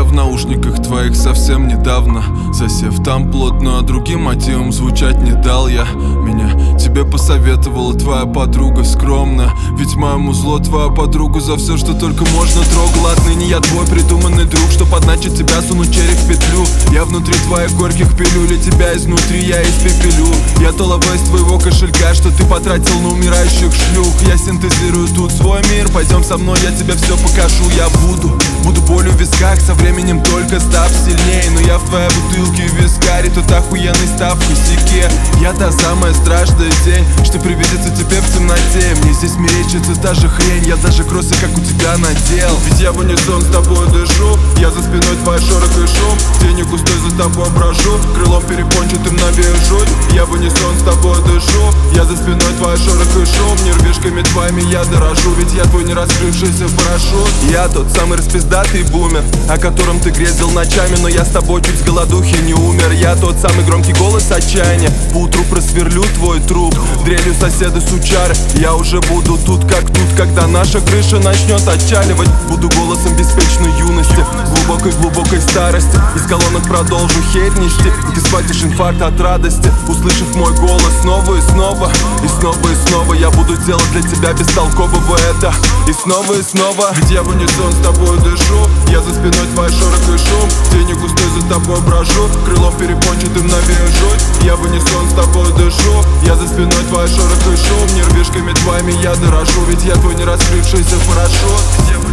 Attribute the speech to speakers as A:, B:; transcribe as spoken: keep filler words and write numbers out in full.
A: Я в наушниках твоих совсем недавно засев там плотно, а другим мотивом звучать не дал я. Меня тебе посоветовала твоя подруга скромно, ведь моему зло твоя подругу за все, что только можно трогала. Отныне я твой придуманный друг, что подначит тебя сунуть череп в петлю. Я внутри твоих горьких пилюль, и тебя изнутри я испепелю. Я то ловец твоего кошелька, что ты потратил на умирающих шлюх. Я синтезирую тут свой мир, пойдем со мной, я тебе все покажу. Я буду, буду болью в висках, со временем только став сильнее. Но я в твоей бутылке вискарь, тот охуенный став в косяке. Я та самая страшная тень, что привидится тебе в темноте. Мне здесь мерещится та же хрень, я даже кроссы как у тебя надел. Ведь я в унисон с тобой дышу, я за спиной твой шорох и шум. Тенью густой за тобой брожу, крылом перепончатым навяжу. Я в унисон с тобой дышу, я за спиной твой шорох и шум. Нервишками твоими я дорожу, ведь я твой не раскрывшийся парашют. Я тот самый распиздатый бумер, о котором ты грезил ночами, но я с тобой чуть с голодухи не умер. Я тот самый громкий голос отчаяния, поутру просверлю твой труп дрелью соседа сучары. Я уже буду тут как тут, когда наша крыша начнет отчаливать. Буду голосом беспечной юности, глубокой-глубокой старости. Из колонок продолжу хейт нести, ты схватишь инфаркт от радости, услышав мой голос снова и снова. И снова и снова я буду делать для тебя бестолкового это. И снова и снова, ведь я в унисон с тобой дышу, я за спиной твой шорох и шум. Тенью густой за тобой брожу, крылом перепончатым навяжу. Я в унисон с тобой дышу, я за спиной твой шорох и шум. Нервишками твоими я дорожу, ведь я твой не раскрывшийся парашют.